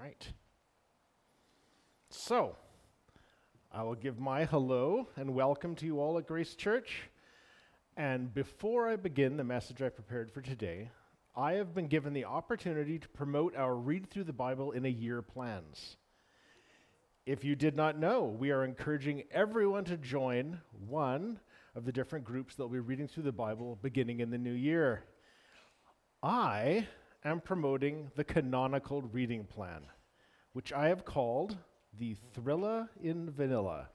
right. So, I will give my hello and welcome to you all at Grace Church. And before I begin the message I prepared for today, I have been given the opportunity to promote our Read Through the Bible in a Year plans. If you did not know, we are encouraging everyone to join one of the different groups that will be reading through the Bible beginning in the new year. I am promoting the Canonical Reading Plan, which I have called the Thrilla in Vanilla.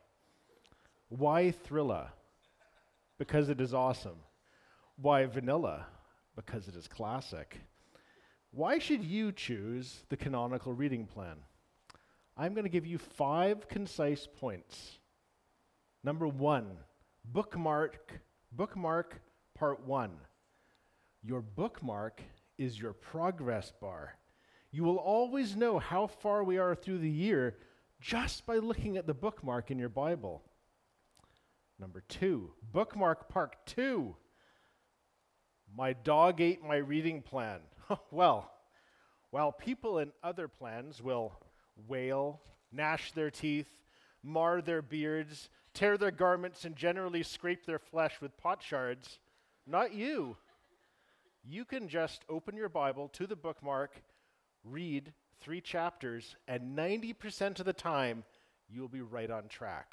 Why Thrilla? Because it is awesome. Why Vanilla? Because it is classic. Why should you choose the Canonical Reading Plan? I'm going to give you 5 concise points. Number 1, bookmark part 1. Your bookmark is your progress bar. You will always know how far we are through the year just by looking at the bookmark in your Bible. Number 2, bookmark part 2. My dog ate my reading plan. Well, while people in other plans will wail, gnash their teeth, mar their beards, tear their garments, and generally scrape their flesh with potsherds, not you. You can just open your Bible to the bookmark, read 3 chapters, and 90% of the time, you'll be right on track.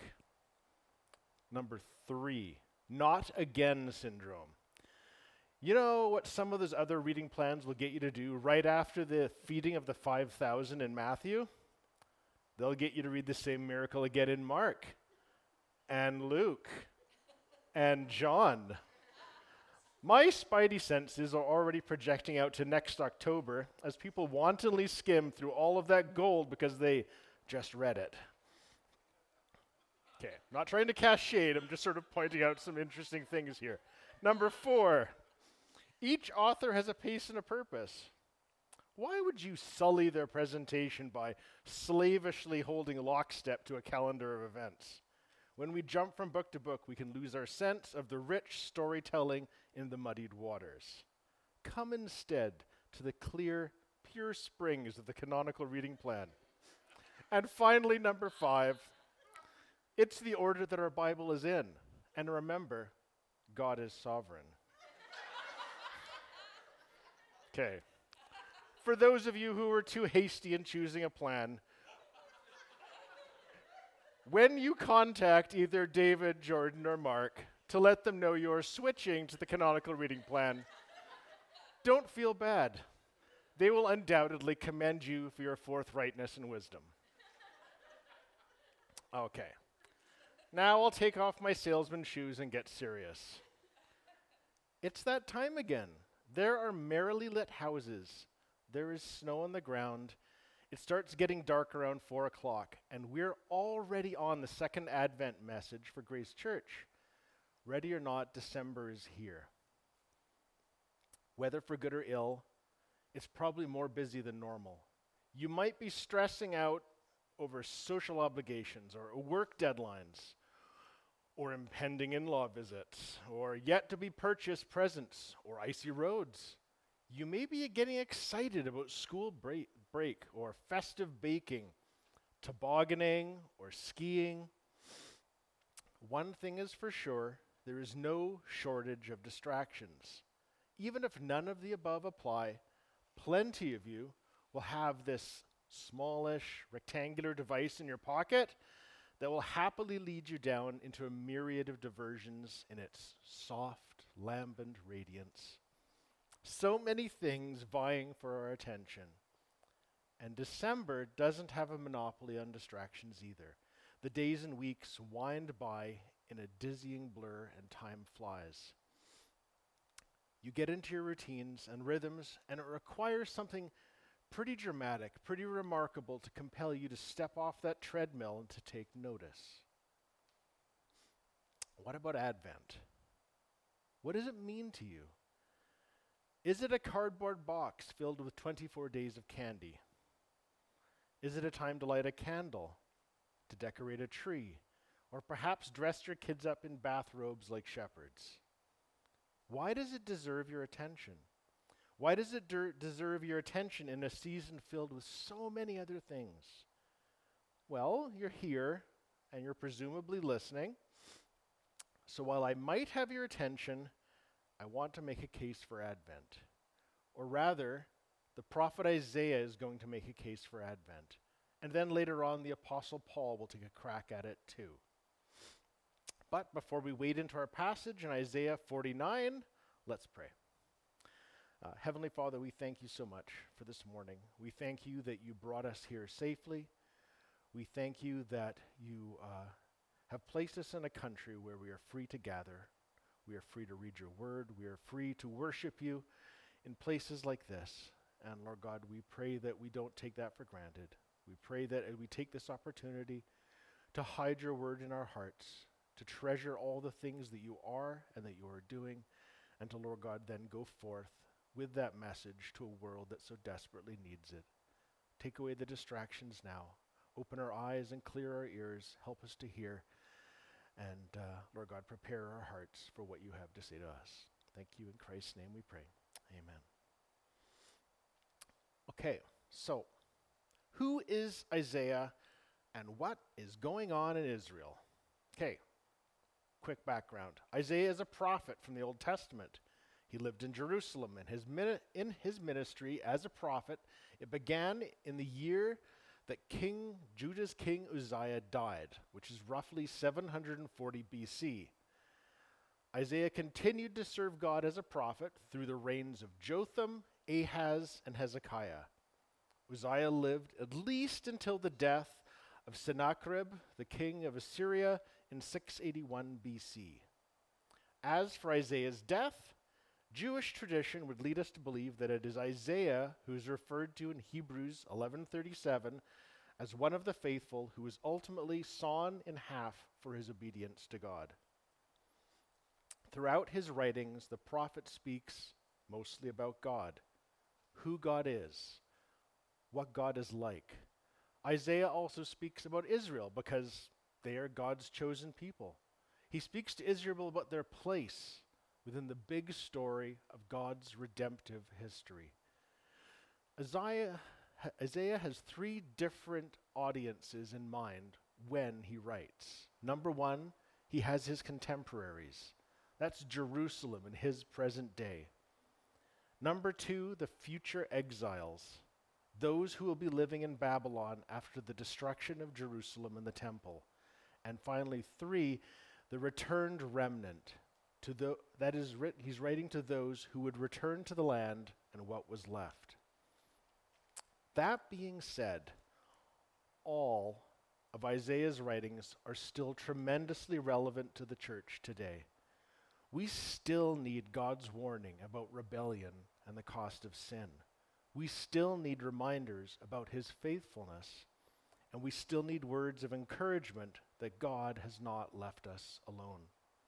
Number 3, not again syndrome. You know what some of those other reading plans will get you to do right after the feeding of the 5,000 in Matthew? They'll get you to read the same miracle again in Mark, and Luke, and John. My spidey senses are already projecting out to next October as people wantonly skim through all of that gold because they just read it. Okay, not trying to cast shade, I'm just sort of pointing out some interesting things here. Number 4, each author has a pace and a purpose. Why would you sully their presentation by slavishly holding lockstep to a calendar of events? When we jump from book to book, we can lose our sense of the rich storytelling in the muddied waters. Come instead to the clear, pure springs of the Canonical Reading Plan. And finally, number 5, it's the order that our Bible is in. And remember, God is sovereign. Okay. For those of you who were too hasty in choosing a plan, when you contact either David, Jordan, or Mark to let them know you're switching to the Canonical Reading Plan, don't feel bad. They will undoubtedly commend you for your forthrightness and wisdom. Okay. Now I'll take off my salesman shoes and get serious. It's that time again. There are merrily lit houses. There is snow on the ground. It starts getting dark around 4 o'clock, and we're already on the second Advent message for Grace Church. Ready or not, December is here. Whether for good or ill, it's probably more busy than normal. You might be stressing out over social obligations or work deadlines, or impending in-law visits, or yet-to-be-purchased presents, or icy roads. You may be getting excited about school break or festive baking, tobogganing, or skiing. One thing is for sure, there is no shortage of distractions. Even if none of the above apply, plenty of you will have this smallish, rectangular device in your pocket that will happily lead you down into a myriad of diversions in its soft, lambent radiance. So many things vying for our attention. And December doesn't have a monopoly on distractions either. The days and weeks wind by in a dizzying blur and time flies. You get into your routines and rhythms, and it requires something pretty dramatic, pretty remarkable to compel you to step off that treadmill and to take notice. What about Advent? What does it mean to you? Is it a cardboard box filled with 24 days of candy? Is it a time to light a candle, to decorate a tree, or perhaps dress your kids up in bathrobes like shepherds? Why does it deserve your attention? Why does it deserve your attention in a season filled with so many other things? Well, you're here and you're presumably listening. So while I might have your attention, I want to make a case for Advent. Or rather, the prophet Isaiah is going to make a case for Advent. And then later on, the Apostle Paul will take a crack at it too. But before we wade into our passage in Isaiah 49, let's pray. Heavenly Father, we thank you so much for this morning. We thank you that you brought us here safely. We thank you that you have placed us in a country where we are free to gather. We are free to read your word. We are free to worship you in places like this. And Lord God, we pray that we don't take that for granted. We pray that we take this opportunity to hide your word in our hearts, to treasure all the things that you are and that you are doing, and to, Lord God, then go forth with that message to a world that so desperately needs it. Take away the distractions now. Open our eyes and clear our ears. Help us to hear. And Lord God, prepare our hearts for what you have to say to us. Thank you. In Christ's name we pray. Amen. Okay, so who is Isaiah and what is going on in Israel? Okay, quick background. Isaiah is a prophet from the Old Testament. He lived in Jerusalem, and in his ministry as a prophet, it began in the year that Judah's king Uzziah died, which is roughly 740 BC. Isaiah continued to serve God as a prophet through the reigns of Jotham, Ahaz, and Hezekiah. Uzziah lived at least until the death of Sennacherib, the king of Assyria, in 681 BC. As for Isaiah's death, Jewish tradition would lead us to believe that it is Isaiah who is referred to in Hebrews 11:37 as one of the faithful who was ultimately sawn in half for his obedience to God. Throughout his writings, the prophet speaks mostly about God, who God is, what God is like. Isaiah also speaks about Israel because they are God's chosen people. He speaks to Israel about their place within the big story of God's redemptive history. Isaiah has three different audiences in mind when he writes. Number one, he has his contemporaries. That's Jerusalem in his present day. Number two, the future exiles, those who will be living in Babylon after the destruction of Jerusalem and the temple. And finally, three, the returned remnant. He's writing to those who would return to the land and what was left. That being said, all of Isaiah's writings are still tremendously relevant to the church today. We still need God's warning about rebellion and the cost of sin. We still need reminders about his faithfulness, and we still need words of encouragement that God has not left us alone.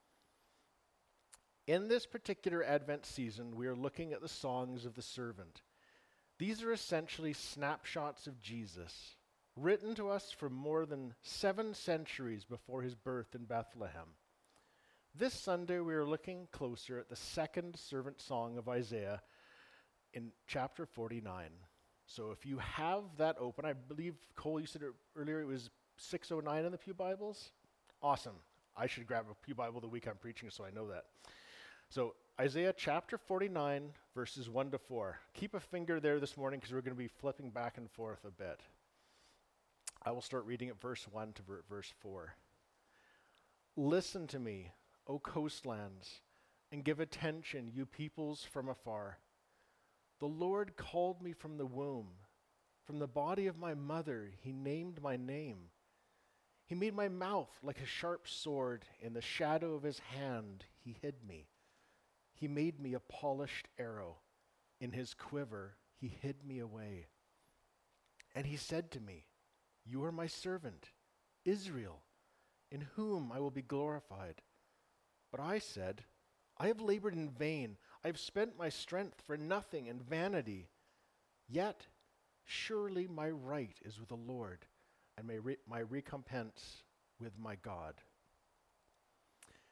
In this particular Advent season, we are looking at the songs of the servant. These are essentially snapshots of Jesus, written to us from more than 7 centuries before his birth in Bethlehem. This Sunday, we are looking closer at the second servant song of Isaiah in chapter 49. So if you have that open, I believe, Cole, you said earlier it was 609 in the Pew Bibles? Awesome. I should grab a Pew Bible the week I'm preaching so I know that. So Isaiah chapter 49, verses 1 to 4. Keep a finger there this morning because we're going to be flipping back and forth a bit. I will start reading at verse 1 to verse 4. Listen to me, O coastlands, and give attention, you peoples from afar. The Lord called me from the womb. From the body of my mother, he named my name. He made my mouth like a sharp sword. In the shadow of his hand, he hid me. He made me a polished arrow. In his quiver, he hid me away. And he said to me, you are my servant, Israel, in whom I will be glorified. But I said, I have labored in vain. I have spent my strength for nothing and vanity. Yet, surely my right is with the Lord, and my recompense with my God.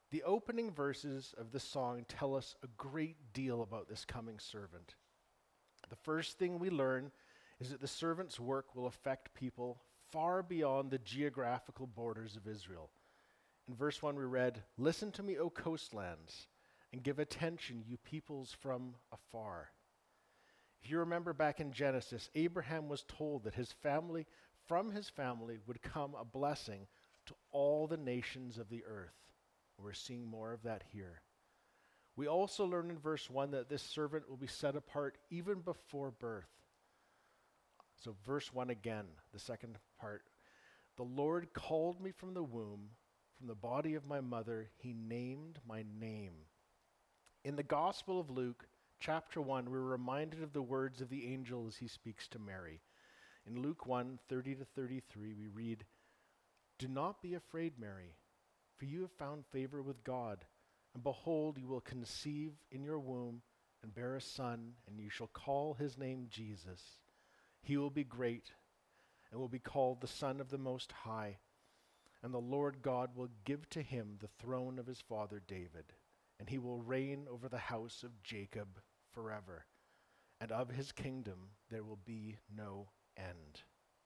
The opening verses of the song tell us a great deal about this coming servant. The first thing we learn is that the servant's work will affect people far beyond the geographical borders of Israel. In verse 1 we read, "Listen to me, O coastlands, and give attention, you peoples from afar." If you remember back in Genesis, Abraham was told that from his family would come a blessing to all the nations of the earth. We're seeing more of that here. We also learn in verse 1 that this servant will be set apart even before birth. So verse 1 again, the second part. "The Lord called me from the womb, from the body of my mother, he named my name." In the Gospel of Luke, chapter 1, we're reminded of the words of the angel as he speaks to Mary. In Luke 1, 30-33, we read, "Do not be afraid, Mary, for you have found favor with God. And behold, you will conceive in your womb and bear a son, and you shall call his name Jesus. He will be great and will be called the Son of the Most High. And the Lord God will give to him the throne of his father David, and he will reign over the house of Jacob forever. And of his kingdom there will be no end."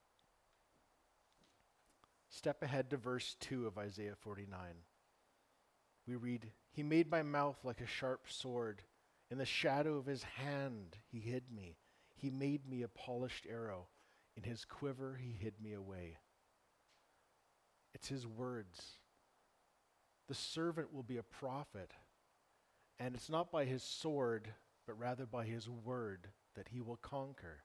Step ahead to verse 2 of Isaiah 49. We read, "He made my mouth like a sharp sword. In the shadow of his hand he hid me. He made me a polished arrow. In his quiver he hid me away." It's his words. The servant will be a prophet, and it's not by his sword, but rather by his word that he will conquer.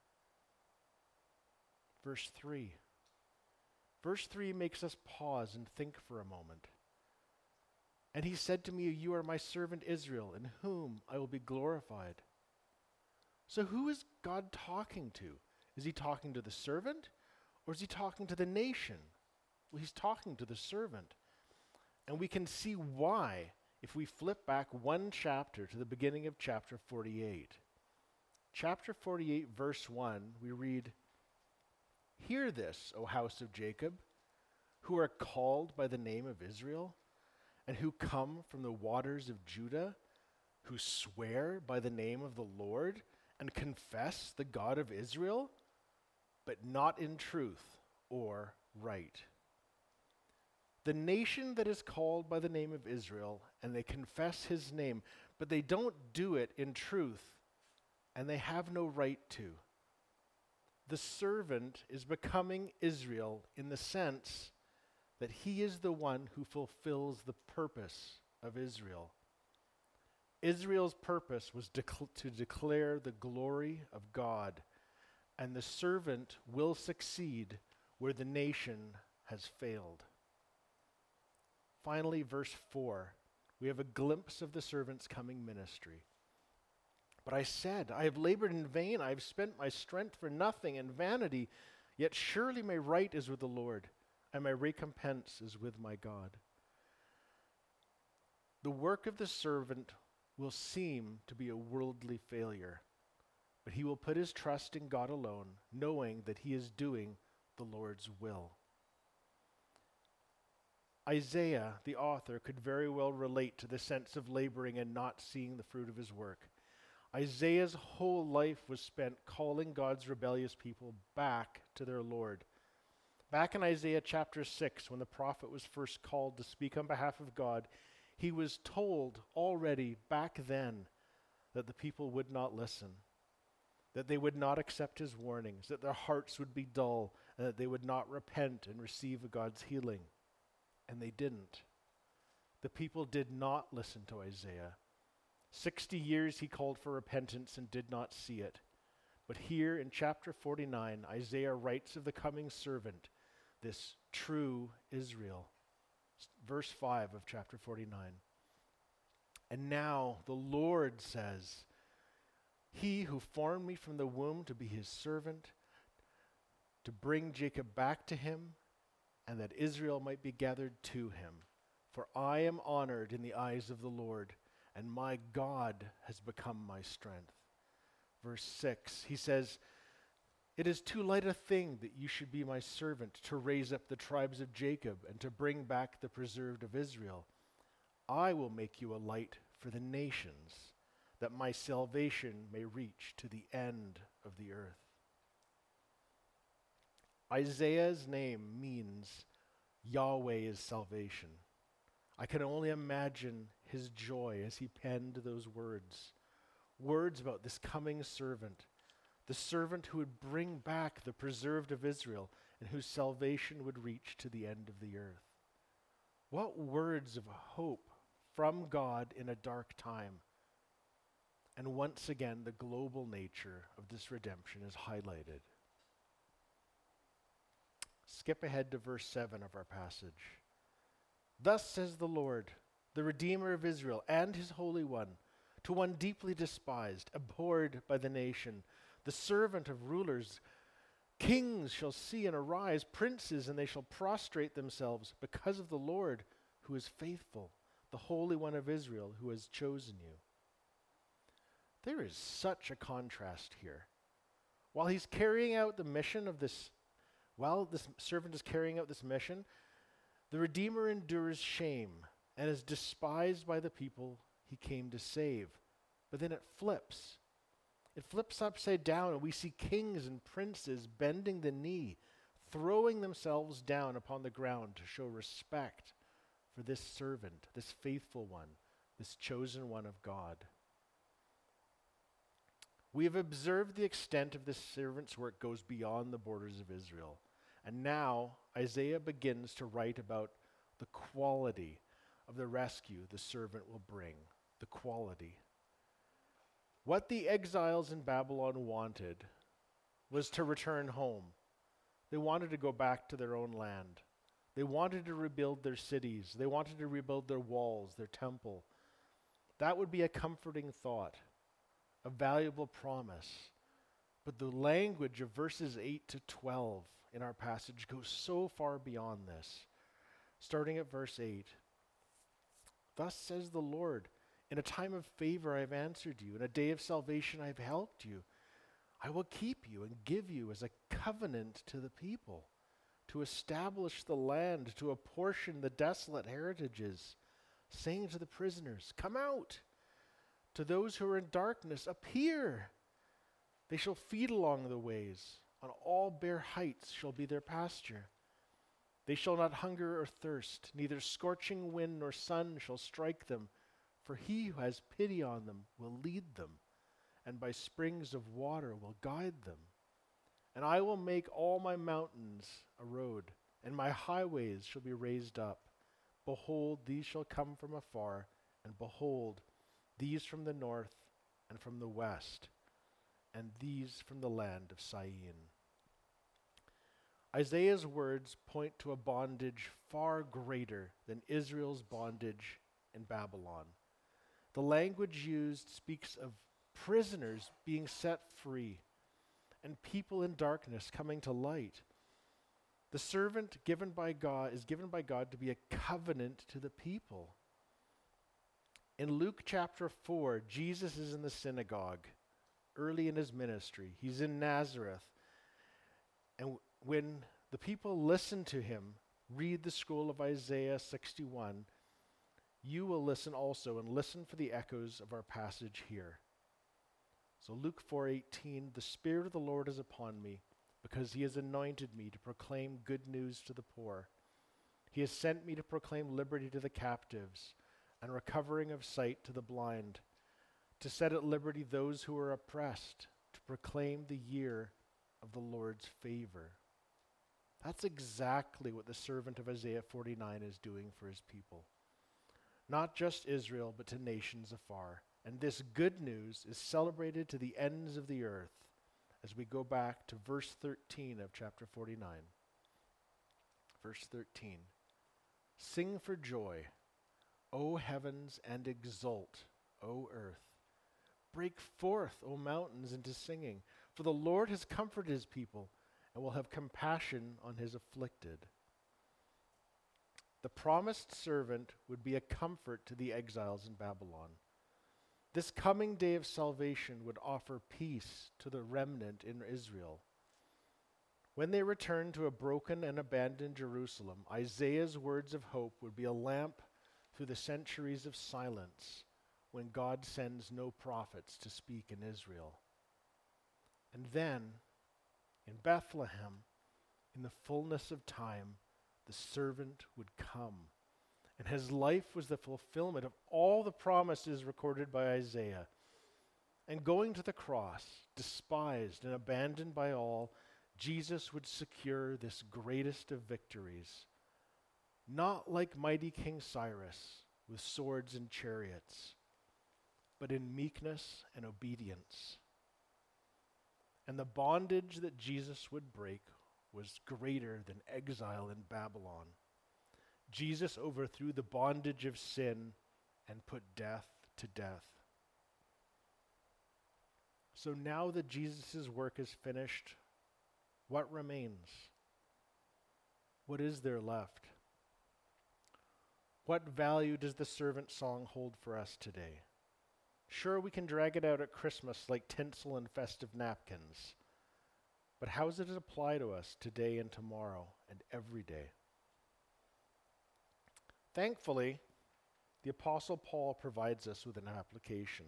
Verse 3. Verse 3 makes us pause and think for a moment. "And he said to me, you are my servant Israel, in whom I will be glorified." So who is God talking to? Is he talking to the servant, or is he talking to the nation? Well, he's talking to the servant. And we can see why if we flip back one chapter to the beginning of chapter 48. Chapter 48, verse 1, we read, "Hear this, O house of Jacob, who are called by the name of Israel, and who come from the waters of Judah, who swear by the name of the Lord, and confess the God of Israel, but not in truth or right." The nation that is called by the name of Israel, and they confess his name, but they don't do it in truth, and they have no right to. The servant is becoming Israel in the sense that he is the one who fulfills the purpose of Israel. Israel's purpose was to declare the glory of God, and the servant will succeed where the nation has failed. Finally, verse 4, we have a glimpse of the servant's coming ministry. "But I said, I have labored in vain, I have spent my strength for nothing in vanity, yet surely my right is with the Lord, and my recompense is with my God." The work of the servant will seem to be a worldly failure, but he will put his trust in God alone, knowing that he is doing the Lord's will. Isaiah, the author, could very well relate to the sense of laboring and not seeing the fruit of his work. Isaiah's whole life was spent calling God's rebellious people back to their Lord. Back in Isaiah chapter 6, when the prophet was first called to speak on behalf of God, he was told already back then that the people would not listen, that they would not accept his warnings, that their hearts would be dull, and that they would not repent and receive God's healing. And they didn't. The people did not listen to Isaiah. 60 years he called for repentance and did not see it. But here in chapter 49, Isaiah writes of the coming servant, this true Israel. Verse 5 of chapter 49. "And now the Lord says, he who formed me from the womb to be his servant, to bring Jacob back to him, and that Israel might be gathered to him. For I am honored in the eyes of the Lord, and my God has become my strength." Verse 6, he says, "It is too light a thing that you should be my servant, to raise up the tribes of Jacob and to bring back the preserved of Israel. I will make you a light for the nations, that my salvation may reach to the end of the earth. Isaiah's name means Yahweh is salvation. I can only imagine his joy as he penned those words. Words about this coming servant, the servant who would bring back the preserved of Israel and whose salvation would reach to the end of the earth. What words of hope from God in a dark time. And once again, the global nature of this redemption is highlighted. Skip ahead to verse 7 of our passage. Thus says the Lord, the Redeemer of Israel and his Holy One, to one deeply despised, abhorred by the nation, the servant of rulers, kings shall see and arise, princes, and they shall prostrate themselves because of the Lord who is faithful, the Holy One of Israel who has chosen you. There is such a contrast here. While he's carrying out the mission of this, while this servant is carrying out this mission, the Redeemer endures shame and is despised by the people he came to save. But then it flips. It flips upside down, and we see kings and princes bending the knee, throwing themselves down upon the ground to show respect for this servant, this faithful one, this chosen one of God. We have observed the extent of this servant's work goes beyond the borders of Israel. And now Isaiah begins to write about the quality of the rescue the servant will bring. The quality. What the exiles in Babylon wanted was to return home. They wanted to go back to their own land. They wanted to rebuild their cities. They wanted to rebuild their walls, their temple. That would be a comforting thought, a valuable promise. But the language of verses 8 to 12 in our passage goes so far beyond this. Starting at verse 8. Thus says the Lord, in a time of favor I have answered you. In a day of salvation I have helped you. I will keep you and give you as a covenant to the people, to establish the land, to apportion the desolate heritages, saying to the prisoners, come out. To those who are in darkness, appear. They shall feed along the ways. On all bare heights shall be their pasture. They shall not hunger or thirst, neither scorching wind nor sun shall strike them. For he who has pity on them will lead them, and by springs of water will guide them. And I will make all my mountains a road, and my highways shall be raised up. Behold, these shall come from afar, and behold, these from the north and from the west, and these from the land of Syene. Isaiah's words point to a bondage far greater than Israel's bondage in Babylon. The language used speaks of prisoners being set free and people in darkness coming to light. The servant given by God is given by God to be a covenant to the people. In Luke chapter 4, Jesus is in the synagogue early in his ministry. He's in Nazareth. And when the people listen to him read the scroll of Isaiah 61, you will listen also, and listen for the echoes of our passage here. So Luke 4:18, the Spirit of the Lord is upon me, because he has anointed me to proclaim good news to the poor. He has sent me to proclaim liberty to the captives, and recovering of sight to the blind, to set at liberty those who are oppressed, to proclaim the year of the Lord's favor. That's exactly what the servant of Isaiah 49 is doing for his people. Not just Israel, but to nations afar. And this good news is celebrated to the ends of the earth as we go back to verse 13 of chapter 49. Verse 13. Sing for joy, O heavens, and exult, O earth. Break forth, O mountains, into singing, for the Lord has comforted his people and will have compassion on his afflicted. The promised servant would be a comfort to the exiles in Babylon. This coming day of salvation would offer peace to the remnant in Israel. When they return to a broken and abandoned Jerusalem, Isaiah's words of hope would be a lamp through the centuries of silence when God sends no prophets to speak in Israel. And then, in Bethlehem, in the fullness of time, the servant would come. And his life was the fulfillment of all the promises recorded by Isaiah. And going to the cross, despised and abandoned by all, Jesus would secure this greatest of victories. Not like mighty King Cyrus with swords and chariots, but in meekness and obedience. And the bondage that Jesus would break was greater than exile in Babylon. Jesus overthrew the bondage of sin and put death to death. So now that Jesus' work is finished, what remains? What is there left? What value does the servant song hold for us today? Sure, we can drag it out at Christmas like tinsel and festive napkins, but how does it apply to us today and tomorrow and every day? Thankfully, the Apostle Paul provides us with an application.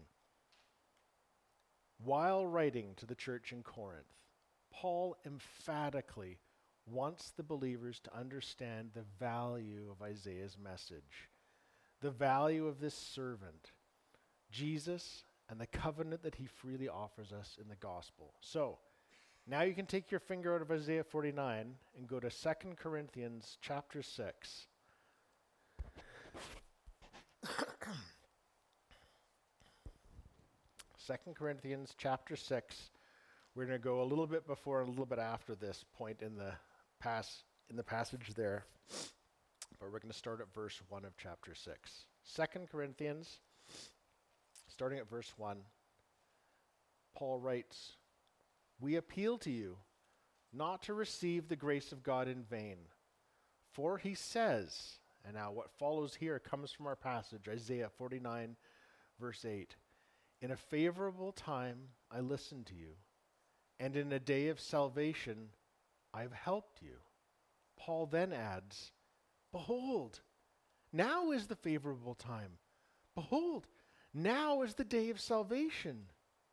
While writing to the church in Corinth, Paul emphatically wants the believers to understand the value of Isaiah's message, the value of this servant, Jesus, and the covenant that he freely offers us in the gospel. So, now you can take your finger out of Isaiah 49 and go to 2 Corinthians chapter 6. 2 Corinthians chapter 6. We're going to go a little bit before and a little bit after this point in the passage there. But we're going to start at verse 1 of chapter 6. 2 Corinthians, starting at verse 1, Paul writes, "We appeal to you not to receive the grace of God in vain. For he says," and now what follows here comes from our passage, Isaiah 49, verse 8, "In a favorable time I listened to you, and in a day of salvation I have helped you." Paul then adds, "Behold, now is the favorable time. Behold, now is the day of salvation."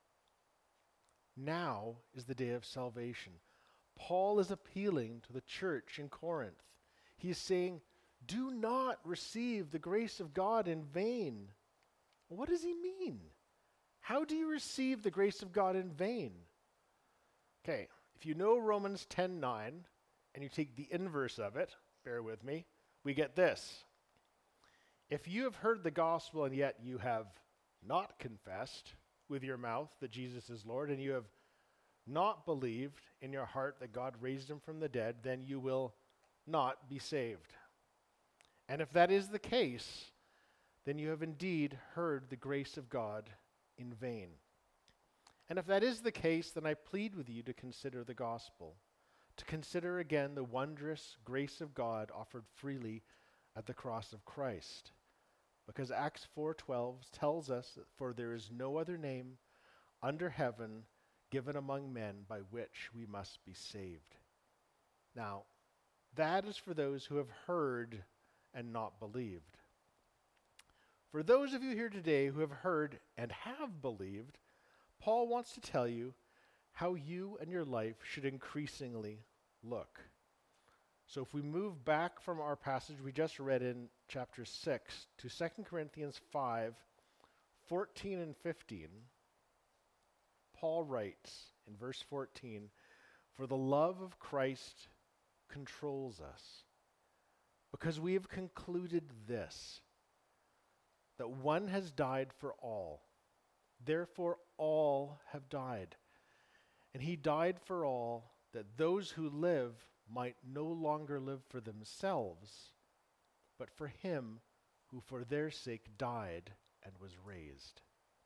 Now is the day of salvation. Paul is appealing to the church in Corinth. He is saying, do not receive the grace of God in vain. What does he mean? How do you receive the grace of God in vain? Okay, if you know Romans 10:9, and you take the inverse of it, bear with me, we get this. If you have heard the gospel and yet you have not confessed with your mouth that Jesus is Lord, and you have not believed in your heart that God raised him from the dead, then you will not be saved. And if that is the case, then you have indeed heard the grace of God in vain. And if that is the case, then I plead with you to consider the gospel, to consider again the wondrous grace of God offered freely at the cross of Christ. Because Acts 4:12 tells us that for there is no other name under heaven given among men by which we must be saved. Now, that is for those who have heard and not believed. For those of you here today who have heard and have believed, Paul wants to tell you how you and your life should increasingly look. So if we move back from our passage we just read in chapter 6 to 2 Corinthians 5:14 and 15, Paul writes in verse 14, "For the love of Christ controls us, because we have concluded this, that one has died for all. Therefore all have died. And he died for all, that those who live might no longer live for themselves, but for him who for their sake died and was raised."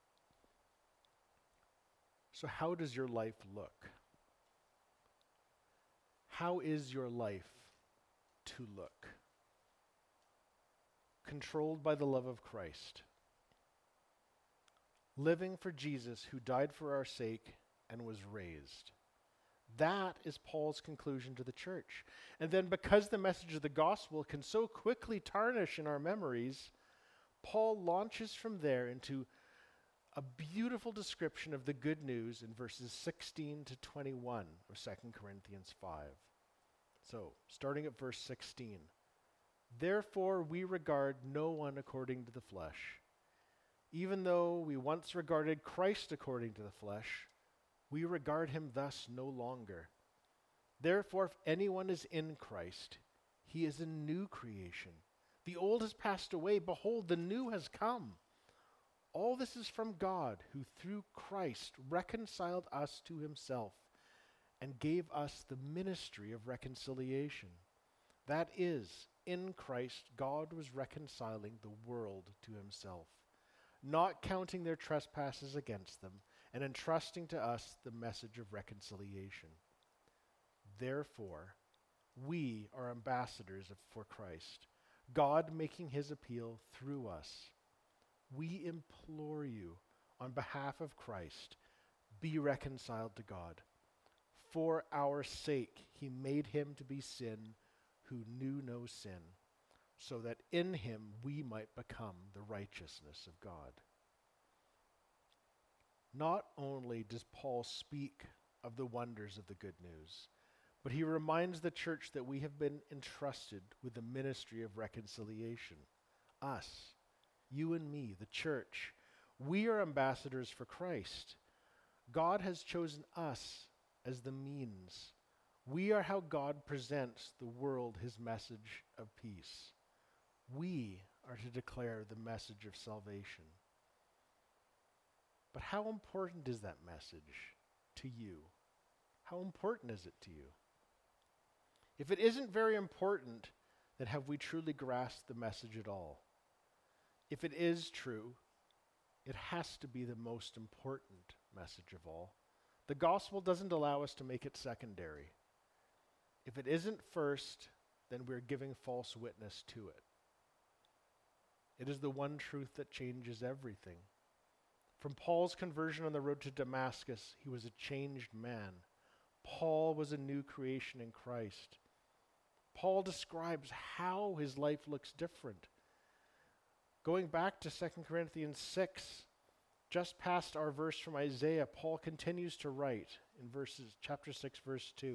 So how does your life look? How is your life to look? Controlled by the love of Christ. Living for Jesus who died for our sake and was raised. That is Paul's conclusion to the church. And then because the message of the gospel can so quickly tarnish in our memories, Paul launches from there into a beautiful description of the good news in verses 16 to 21 of 2 Corinthians 5. So, starting at verse 16. Therefore, we regard no one according to the flesh. Even though we once regarded Christ according to the flesh, we regard him thus no longer. Therefore, if anyone is in Christ, he is a new creation. The old has passed away. Behold, the new has come. All this is from God, who through Christ reconciled us to himself and gave us the ministry of reconciliation. That is, in Christ, God was reconciling the world to himself, not counting their trespasses against them, and entrusting to us the message of reconciliation. Therefore, we are ambassadors for Christ, God making his appeal through us. We implore you, on behalf of Christ, be reconciled to God. For our sake, he made him to be sin who knew no sin, so that in him we might become the righteousness of God. Not only does Paul speak of the wonders of the good news, but he reminds the church that we have been entrusted with the ministry of reconciliation. Us, you and me, the church, we are ambassadors for Christ. God has chosen us as the means. We are how God presents the world his message of peace. We are to declare the message of salvation. But how important is that message to you? How important is it to you? If it isn't very important, then have we truly grasped the message at all? If it is true, it has to be the most important message of all. The gospel doesn't allow us to make it secondary. If it isn't first, then we're giving false witness to it. It is the one truth that changes everything. From Paul's conversion on the road to Damascus, he was a changed man. Paul was a new creation in Christ. Paul describes how his life looks different. Going back to 2 Corinthians 6, just past our verse from Isaiah, Paul continues to write in chapter 6, verse 2.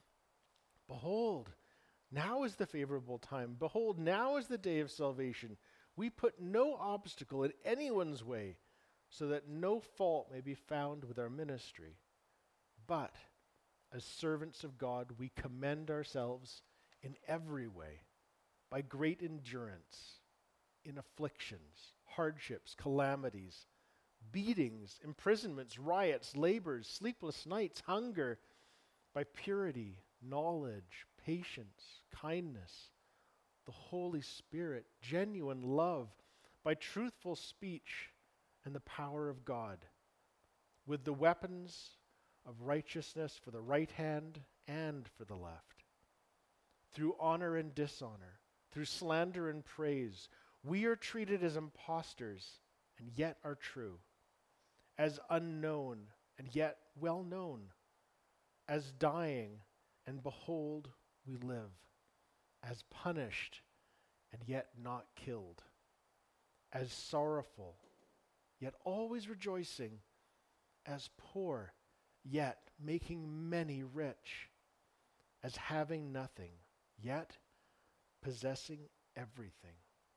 Behold, now is the favorable time. Behold, now is the day of salvation. We put no obstacle in anyone's way, so that no fault may be found with our ministry. But as servants of God, we commend ourselves in every way by great endurance in afflictions, hardships, calamities, beatings, imprisonments, riots, labors, sleepless nights, hunger, by purity, knowledge, patience, kindness, the Holy Spirit, genuine love, by truthful speech and the power of God, with the weapons of righteousness for the right hand and for the left. Through honor and dishonor, through slander and praise, we are treated as impostors and yet are true, as unknown and yet well known, as dying and behold we live, as punished and yet not killed, as sorrowful yet always rejoicing, as poor yet making many rich, as having nothing yet possessing everything.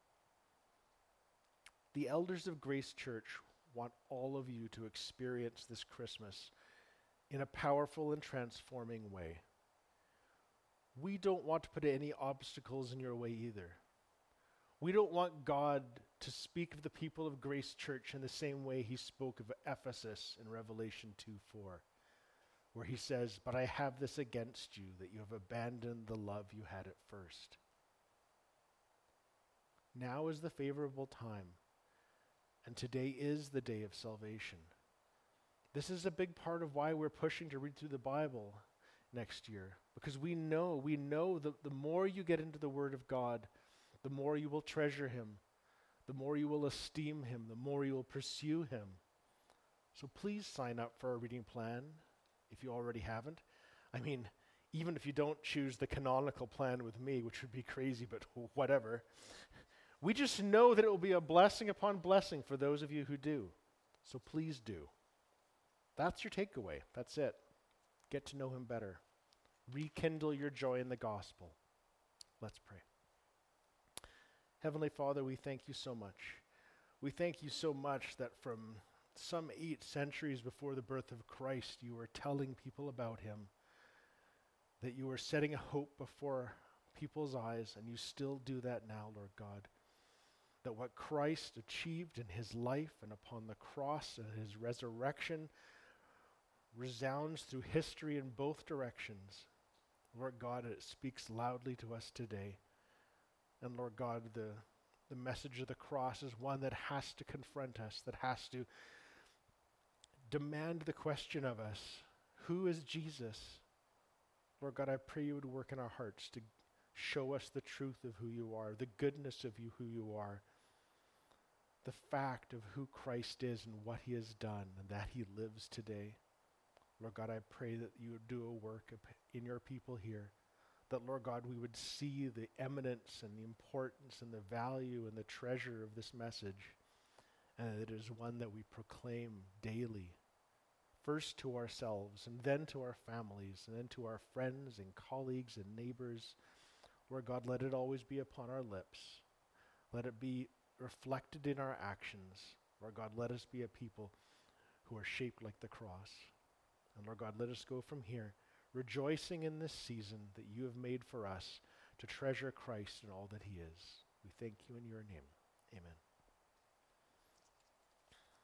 The elders of Grace Church want all of you to experience this Christmas in a powerful and transforming way. We don't want to put any obstacles in your way either. We don't want God to speak of the people of Grace Church in the same way he spoke of Ephesus in Revelation 2:4, where he says, "But I have this against you, that you have abandoned the love you had at first." Now is the favorable time, and today is the day of salvation. This is a big part of why we're pushing to read through the Bible next year, because we know that the more you get into the Word of God, the more you will treasure him, the more you will esteem him, the more you will pursue him. So please sign up for our reading plan if you already haven't. I mean, even if you don't choose the canonical plan with me, which would be crazy, but whatever, We just know that it will be a blessing upon blessing for those of you who do. So please do. That's your takeaway. That's it. Get to know him better. Rekindle your joy in the gospel. Let's pray. Heavenly Father, we thank you so much. We thank you so much that from some 8 centuries before the birth of Christ, you were telling people about him, that you were setting a hope before people's eyes, and you still do that now, Lord God. That what Christ achieved in his life and upon the cross and his resurrection resounds through history in both directions. Lord God, it speaks loudly to us today. And Lord God, the message of the cross is one that has to confront us, that has to demand the question of us, who is Jesus? Lord God, I pray you would work in our hearts to show us the truth of who you are, the goodness of you, who you are, the fact of who Christ is and what he has done and that he lives today. Lord God, I pray that you would do a work in your people here, that, Lord God, we would see the eminence and the importance and the value and the treasure of this message, and that it is one that we proclaim daily, first to ourselves and then to our families and then to our friends and colleagues and neighbors. Lord God, let it always be upon our lips. Let it be reflected in our actions. Lord God, let us be a people who are shaped like the cross. And Lord God, let us go from here rejoicing in this season that you have made for us to treasure Christ and all that he is. We thank you in your name. Amen.